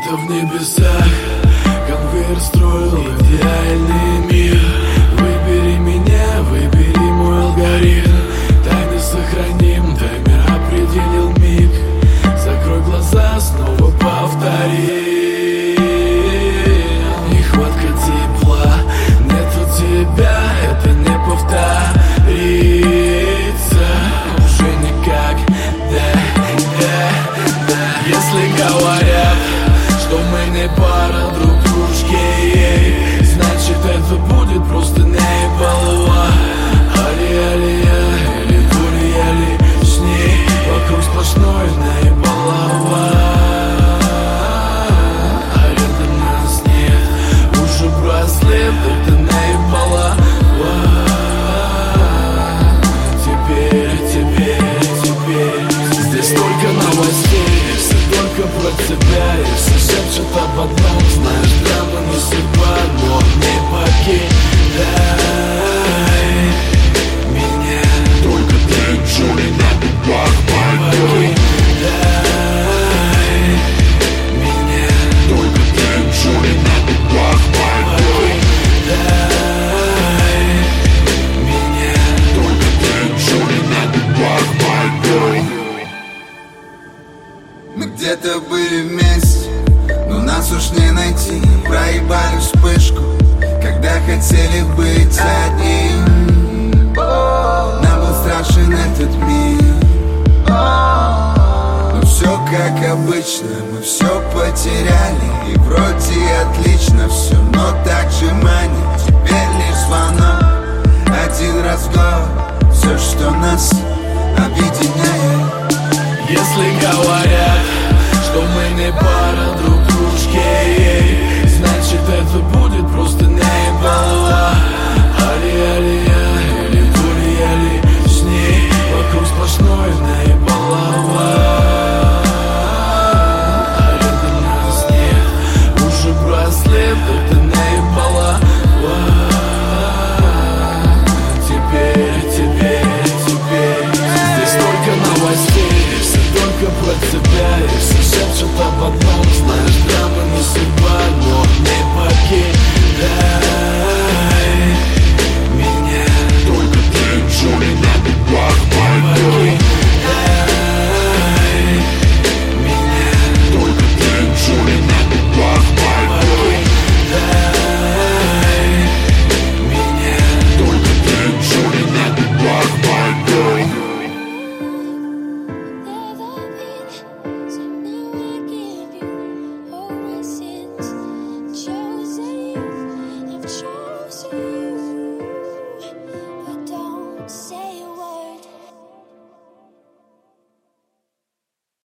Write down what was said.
где-то в небесах конвейер строил идеальный мир. Выбери меня, выбери мой алгоритм. Тайны сохраним, таймер определил миг. Закрой глаза, снова повтори. Нехватка тепла, нету тебя, это не повторится уже никак, да. Если говорят, что мы не пара друг дружке, значит это будет просто небыло. Али-али-я, или дури-я лишней, вокруг сплошной наебалова. А рядом нас нет, уже браслет, это наебалова. Теперь здесь только новостей, все только про тебя, и все шепчут об одном. Знаешь, драма не судьба, но не покидай меня. Только ты, Джули, на губах покидай меня. Только ты, Джули, на губах покидай меня. Только ты, Джули, на губах покидай. Мы где-то были вместе, но нас уж не найти. Проебали вспышку, когда хотели быть одним. Нам был страшен этот мир, но все как обычно, мы все потеряли. И вроде отлично все, но так же манит. Теперь лишь звонок, один разговор, все, что нас объединяет. Если говорят, что мы не пара друг дружке, значит это будет просто наебалова. Али-али-я, или дури-я лишней, вокруг сплошной наебалова. А рядом нас нет, уже браслет, это наебалова. Теперь здесь только новостей, все только про тебя, и все шепчут об одном.